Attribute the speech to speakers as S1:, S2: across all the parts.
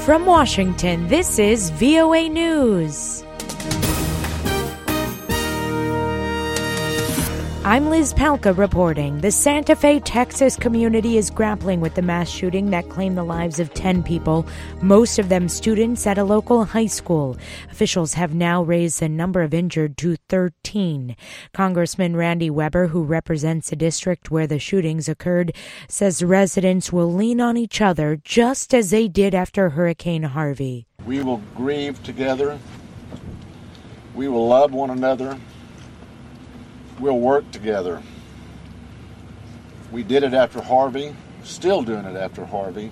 S1: From Washington, this is VOA News. I'm Liz Palka reporting. The Santa Fe, Texas community is grappling with the mass shooting that claimed the lives of 10 people, most of them students at a local high school. Officials have now raised the number of injured to 13. Congressman Randy Weber, who represents a district where the shootings occurred, says residents will lean on each other just as they did after Hurricane Harvey.
S2: We will grieve together. We will love one another. We'll work together. We did it after Harvey, still doing it after Harvey.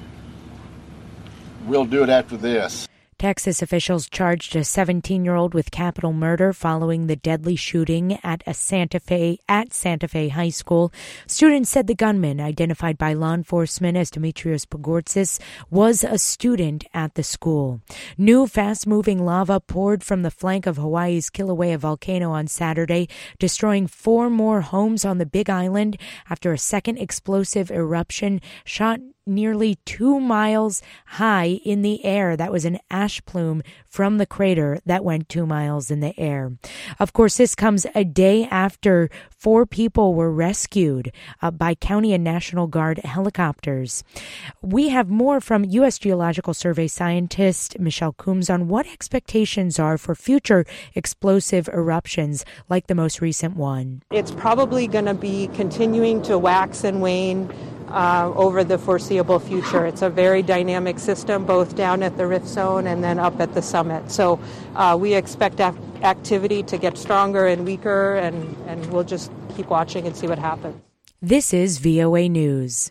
S2: We'll do it after this.
S1: Texas officials charged a 17-year-old with capital murder following the deadly shooting at Santa Fe High School. Students said the gunman, identified by law enforcement as Demetrios Pagortzis, was a student at the school. New fast-moving lava poured from the flank of Hawaii's Kilauea volcano on Saturday, destroying 4 more homes on the Big Island after a second explosive eruption shot nearly 2 miles high in the air. That was an ash plume from the crater that went 2 miles in the air. Of course, this comes a day after 4 people were rescued by County and National Guard helicopters. We have more from U.S. Geological Survey scientist Michelle Coombs on what expectations are for future explosive eruptions like the most recent one.
S3: It's probably going to be continuing to wax and wane over the foreseeable future. It's a very dynamic system, both down at the rift zone and then up at the summit. So we expect activity to get stronger and weaker, and we'll just keep watching and see what happens.
S1: This is VOA News.